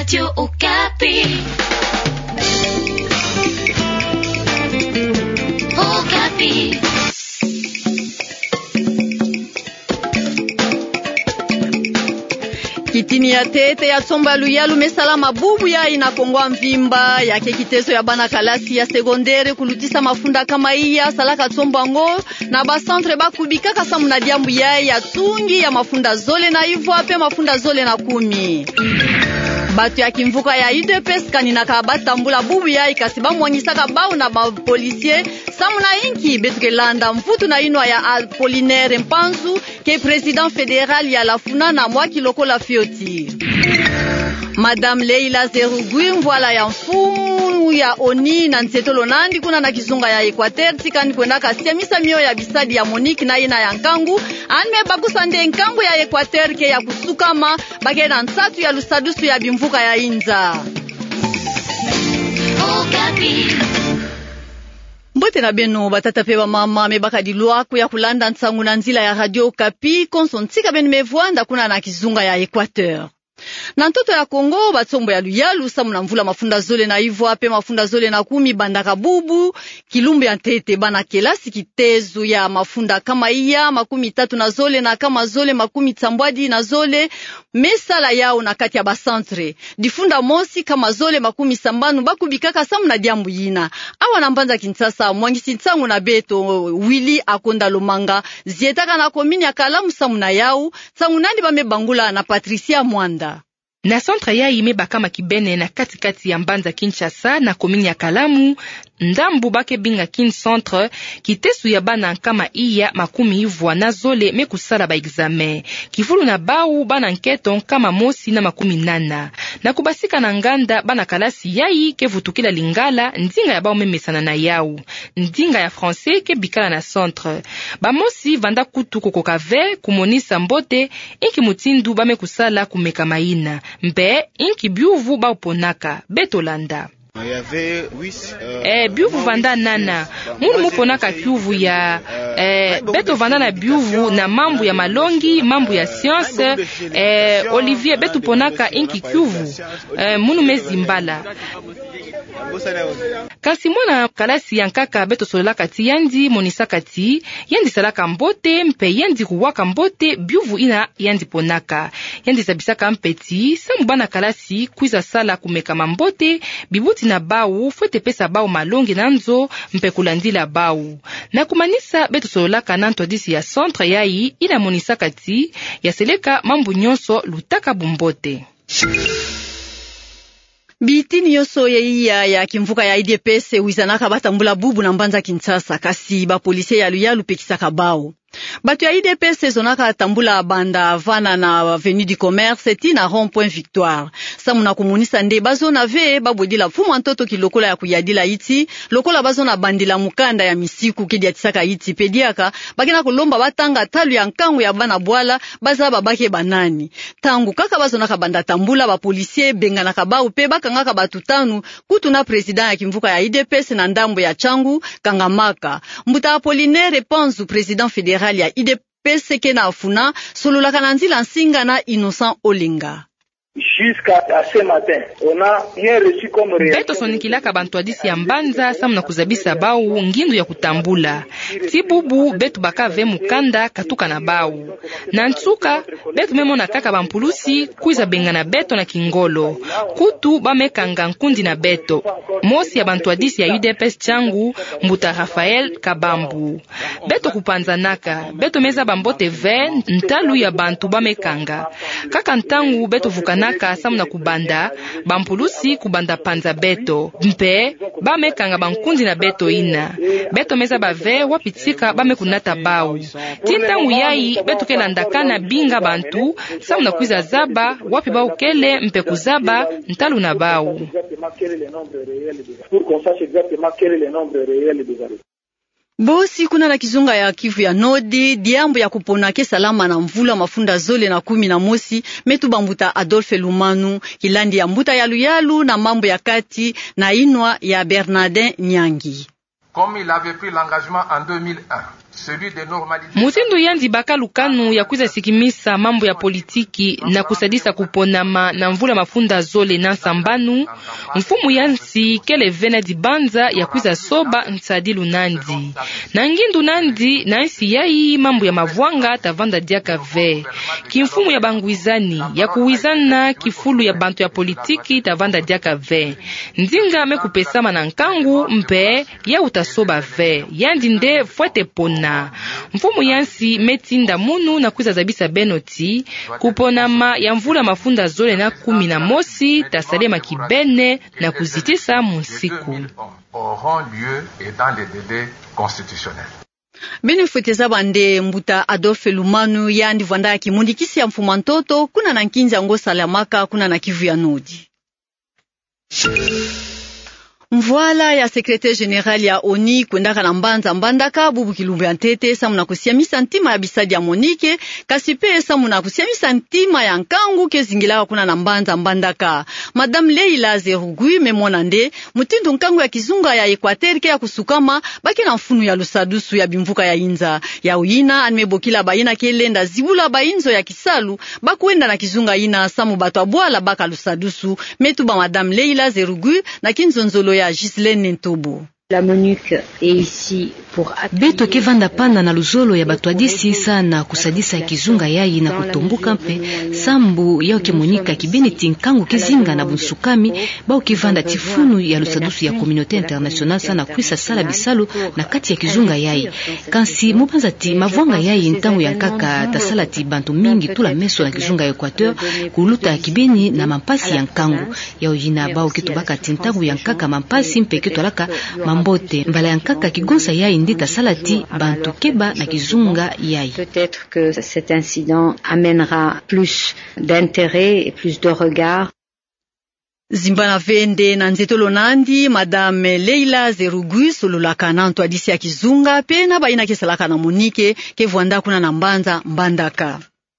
Radio Okapi. Okapi. Kitini ya tete ya Tsomba Luyalu mesala mabubu ya inakongwa mvimba ya kekitezo ya bana kalasi ya sekondere kulutisa mafunda kama iya salaka Tsomba ngo na ba centre bakubika kasa muna diambu ya tungi ya mafunda zole na hivyo ape mafunda zole na 10. Batu ya kimvuka ya UDPS kanina kabatambula bubu ya ikasiba mwanyisaka bao na polisie samuna inki betuke landa mfutu na inwa ya Apollinaire Mpanzu ke president fédéral ya lafuna na mwaki loko la fioti. Madame Leila Zerugui mvwala ya mfumu ya oni na nsetolo nandi kuna na kizunga ya Equateur tikani kwenda kasiamisa mio ya bisadi ya Monique na ina ya nkangu anme bakusande nkangu ya Equateur ke ya kusukama bake na nsatu ya lusadusu ya bimvuka ya inza. Mbote na beno batata pe ba mama mebaka dilwaku ya kulanda nsangu na nzila ya Radio Okapi konsontika ben mevwanda kuna na kizunga ya Equateur. Na ntoto ya Kongo batsombo ya Luyalu samuna mvula mafunda zole na hivyo ape mafunda zole na 10 bandaka bubu kilumbu ya ntete bana kelasi kitezu ya mafunda kama iya 30 na zole na kama zole 10 tsambwadi na zole mesala yao na kati ya basantre difunda mosi kama zole 10 sambanu bakubikaka samuna diambu yina awa na mbanza Kinshasa mwangisi nsangu na beto Willy Akonda Lomanga zietaka na komini ya Kalamu samuna yao sangu nandi bamebangula na Patricia Mwanda. Na centre ya imeba kama kibene na katikati ya mbanza Kinshasa na komini ya Kalamu ndambu bake binga kin centre kitesu ya bana kama iya 10 na zole mekusala ba examen kifulu na bau bana nketon kama mosi na 18 na kubasika na nganda bana kalasi yai kevutukila lingala ndinga ya bao memesana na yau ndinga ya français ke bikala na centre ba mosi vanda kutu kokokave kumonisa mbote inki mutindu ba mekusala kumeka maina mbe inki biuvu ba uponaka betolanda. Biuvu vanda nana munu muponaka kiuvu ya beto vanda na biuvu na mambu ya malongi mambu ya science Olivier betu ponaka inki kiuvu munu mezimbala kasi mwana kalasi yankaka beto solola kati yandi monisa kati yandi salaka mbote mpe yandi kuwaka mbote biuvu ina yandi ponaka yandi zabisaka mpeti samu bana kalasi kuiza sala kumeka mambote bibuti na bau fwete pesa bau malongi na nzo mpe kulandila bau na kumanisa beto solola kananto disi ya centre yai ina monisa kati ya seleka mambu nyonso lutaka bumbote. Bitini yoso ya kimvuka ya UDPS wizanaka batambula bubu na mbanza Kinshasa kasi ba polisie ya Luyalu pekisaka bao. Batu ya UDPS zonaka tambula banda vana na avenue du commerce tina rond-point Victoire. Samuna kumunisa nde bazona ve babodila fumu ntoto kilokola ya kuyadila iti lokola bazona bandila mukanda ya misiku kidi atisaka iti pediaka bagena kulomba batanga talu ya nkangu ya bana bwala baza babake banani. Tangu kaka bazonaka banda tambula ba policier benga na kabau pe bakangaka batutanu kutu na president ya kimvuka ya UDPS na ndambo ya Changu Kangamaka. Mbuta Apollinaire Mpanzu president fédéral ya UDPS ke na afuna sololaka na nzila nsinga na Innocent Olinga. Jusqu'à ce matin, on a rien reçu comme réaction. Beto sonikilaka bantu adisi ya mbanza samu na kuzabisa bau ngindu ya kutambula. Tibubu betu bakave mukanda katuka na bau. Na ntuka betu memona kaka bampulusi kuiza benga na beto na kingolo. Kutu bamekanga nkundi na beto. Mosi ya bantu adisi ya UDPS Changu Mbuta Rafael Kabambu. Beto kupanzanaka, beto meza bambote ve ntalu ya bantu bamekanga. Kaka ntangu beto vukana naka samu na kubanda bampulusi kubanda panza beto mpe bamekanga bankundi na beto ina beto meza bave wapitika bamekunata bau tintangu yai beto kelandaka na binga bantu samu na kuiza zaba wapi bau kele mpe kuzaba ntalu na bau. Bosi kuna na kizunga ya Kivu ya Nodi diambo ya kuponake salama na mvula mafunda zole na 11 metu bambuta Adolphe Lumanu kilandi ya mbuta ya Luyalu na mambo ya kati na inwa ya Bernardin Nyangi. Comme il avait pris l'engagement en 2001 Mutindo yandi baka lukanu ya kuza sikimisa mambo ya politiki na kusadisa kuponama na mvula mafunda zole na sambanu. Mfumu yansi kele vena di banza ya kuza soba nsadilu nandi. Na ngindu nandi na nsi yai mambo ya mavwanga tavanda diaka ve. Kimfumu ya banguizani ya kuwizana kifulu ya bantu ya politiki tavanda diaka ve. Ndinga me kupesama na nkangu mpe ya utasoba ve. Yandi nde fuete pona. Mfumu yansi metinda munu na kuza zabisa benoti kuponama ya mvula mafunda zole na 11 tasalema kibene na kuzitisa munsiku. Beni futeza bande mbuta Adolphe Lumanu yandi vanda ya kimundikisi ya mfumu ntoto kuna na nkinja ngo Salamaka kuna na Kivu ya Nodi. Mvuala ya sekretari general ya ONI kwendaka na mbanza mbandaka bubu kilumbu ya ntete samu na kusiamisa ntima ya bisadi ya Monike kasipe samu na kusiamisa ntima ya nkangu kezingilaka kuna na mbanza mbandaka. Madame Leila Zerugui memona nde mutindo nkangu ya kizunga ya Equateur ke ya kusukama baki na mfunu ya lusadusu ya bimvuka ya inza ya uina animebokila baina kelenda zibula bainzo ya kisalu bakuenda na kizunga ina samu bato abwala baka lusadusu metuba Madame Leila Zerugui na kinzonzolo ya Gislaine Ntobo. La MONUC est ici pour beto kevanda pana na luzolo ya batwadisi sana kusadisa kizunga yayi na kutombuka mpe sambu yao kemonika kibeni tinkangu kizinga na bunsukami bao kevanda tifunu ya lusadusu ya communauté internationale sana kwisa sala bisalu na kati ya kizunga yayi kansi mubanza ti mavwanga yayi ntangu ya nkaka tasala ti bantu mingi tula meso na kizunga ya Equateur kuluta ya kibeni na mampasi ya nkangu yao jina bao kitubaka tintabu ya nkaka mampasi mpe kitolaka mbote mbala ya nkaka kigonsa yayi ndita salati bantu keba na kizunga yayi. Peut-être que cet incident amènera plus d'intérêt et plus de regard. Zimbana vende na nzetolo nandi Madame Leila Zerugui sololaka na nto adisi ya kizunga pe na baina kesalaka na Monike kevwanda kuna na mbanza mbandaka.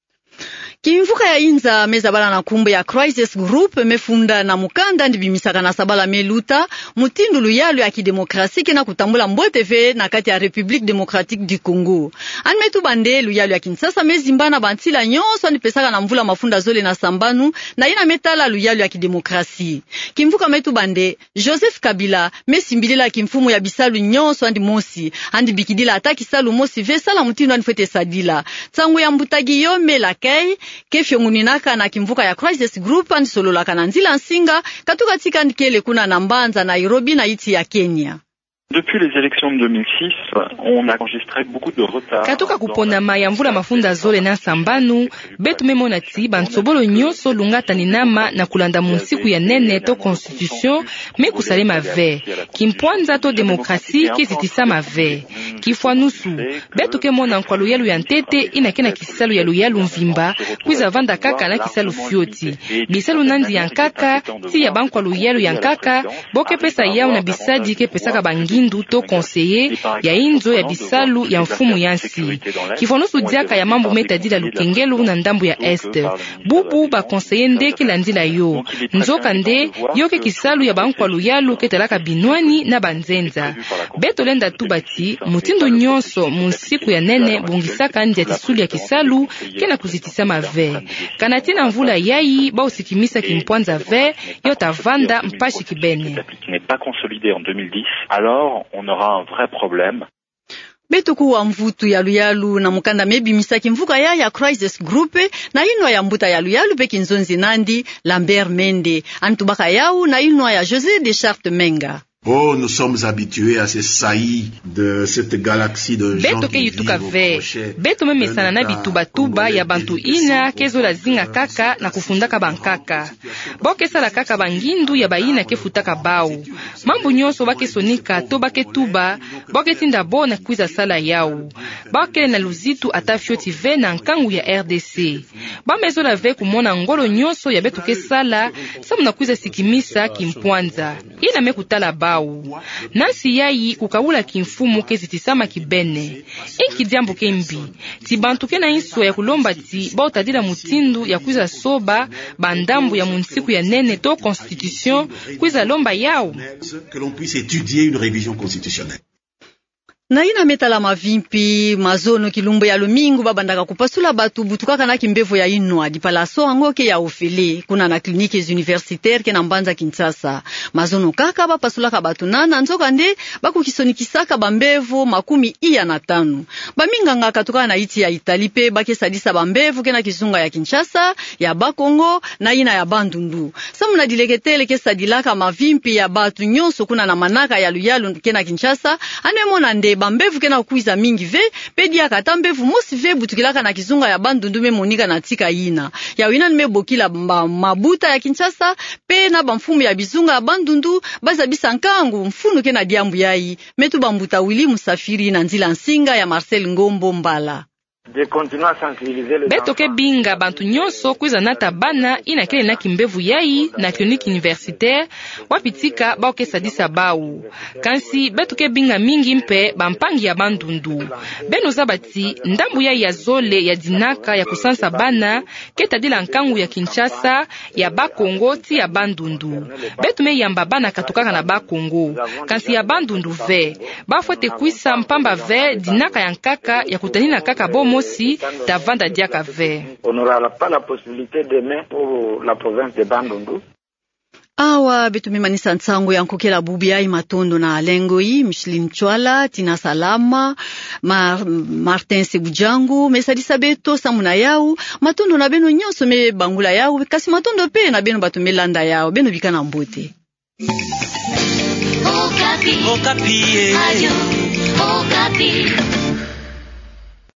Kimvuka ya inza meza bala na kumbu ya Crisis Group mefunda na mukanda ndibimisaka na sabala meluta mutindo luyalu ya kidemokrasi kena kutambula mbote ve na kati ya République démocratique du Congo. Anmetu bande luyalu ya Kinshasa mezimbana bantila nyonso anipesaka na mvula mafunda zole na sambanu na ina metala luyalu ya kidemokrasi. Kimvuka metu bande Joseph Kabila mesimbilila kimfumu ya bisalu nyonso andi mosi andi bikidila ataki salu mosi ve sala mutindo anifete sadila tsangu ya mbutagi yome lakei kefyonguninaka na kimvuka ya Crisis Group andisololaka na nzila nsinga katuka tika ndikele kuna na mbanza Nairobi na iti ya Kenya. Depuis les élections de 2006, on a enregistré beaucoup de retard. Katoka kuponama ya mvula mafunda zole na sambanu, betu memona ti bantsobolo nyonso lungata ninama na kulanda munsiku ya nene to constitution me kusalema ve. Kimpwanza to demokrasi kezitisama ve. Kifwanusu, betu kemona nkwa luyalu ya ntete inakena kisalu ya luyalu mvimba, kwiza vanda kaka na kisalu fioti. Bisalu nandi ya nkaka, ti ya bankwa luyalu ya nkaka, boke pesa yao na bisadi ke pesaka bangi Ndu to conseiller ya inzo ya bisalu ya mfumu yansi. Kifonusu diaka ya mambu metadila lukengelu na ndambu ya este. Bubu ba conseiller nde kilandila yo. Nzoka nde yoke kisalu ya bankwa luyalu ketalaka binwani na banzenza. Beto lenda tubati mutindo nyonso munsiku ya nene bungisaka ndi ya tisulu ya kisalu kena kuzitisama ve. Kanatina mvula yayi ba usikimisa kimpwanza ve yota vanda mpashi kibene. Alors, on aura un vrai problème. Betuku wa mvutu ya luyalu na mukanda mebimisa kimvuka ya Crisis Group na inwa ya mbuta ya luyalu pe kinzonzi nandi Lambert Mende antubaka yau na inwa ya José de Charte Menga. Oh, nous sommes habitués à ces saillies de cette galaxie de gens beto ke yutuka ve beto memesana na bitubatuba ya bantu ina kezo la zinga kaka na kufundaka bankaka boke sala kaka bangindu ya baina kefutaka bau mambu nyonso bake sonika to bake tuba boke tinda bona kuiza sala yao boke na luzitu atafioti ve na nkangu ya RDC ba mezo la ve kumona ngolo nyonso ya beto ke sala samu na kuiza sikimisa kimpwanza ina mekutala bau nasi yayi kukawula kimfumu kezitisama kibene inki diambu kembi tibantu kena inso ya kulomba ti bautadila mutindu ya kuiza soba bandambu ya munsiku ya nene to constitution kuiza lomba yao que l'on puisse étudier une révision constitutionnelle. Na ina metala mavimpi mazono kilumbu ya lumingu babandaka kupasula batu butukaka na kimbevo ya inwa dipalaso angoke ya ofele kuna na kliniki universitaire ke na Mbanza Kinshasa. Mazono kaka bapasulaka batu nana nzoka nde bakukisonikisaka bambevo 15. Baminganga katuka na iti ya Itali pe bakesadisa bambevo ke na kizunga ya Kinshasa ya Bakongo na ina ya Bandundu. Samuna dileketele ke sadilaka mavimpi ya batu nyonso kuna na manaka ya luyalu ke na Kinshasa anemona nde bambevu kena kuiza mingi ve pedia katambevu mosi ve butukilaka na kizunga ya Bandundu me monika na tika ina ya wina nime bokila mabuta ya Kinshasa pe na bamfumu ya bizunga ya Bandundu baza bisankangu mfunu kena diambu yai metu bambuta wili musafiri na nzila nsinga ya Marcel Ngombo Mbala. Betoke binga bantu nyonso kuiza nata bana inakele na kimbevu yai na kliniki universitaire wapitika baokesadisa bau. Kansi betoke binga mingi mpe bampangi ya Bandundu. Beno zabati ndambu yai ya zole ya dinaka ya kusansa bana ketadila nkangu ya Kinshasa ya Bakongo ti ya Bandundu. Betume yamba bana katukaka na Bakongo. Kansi ya Bandundu ve. Bafuete kuisa mpamba ve dinaka ya nkaka ya kutanina kaka bomo aussi d'avant diaka ve. On n'aura pas la possibilité demain pour la province de Bandundu. Awa betumimanisa nsango ya nkokela bubi ai matondo na alengoi Micheline Chwala Tina Salama Martin Sebujangu mesadisa beto samuna yau matondo na beno nyonso me bangula yau kasi matondo pe na beno batu melanda yau beno bikana mbote. Okapi. Okapi. Radio Okapi.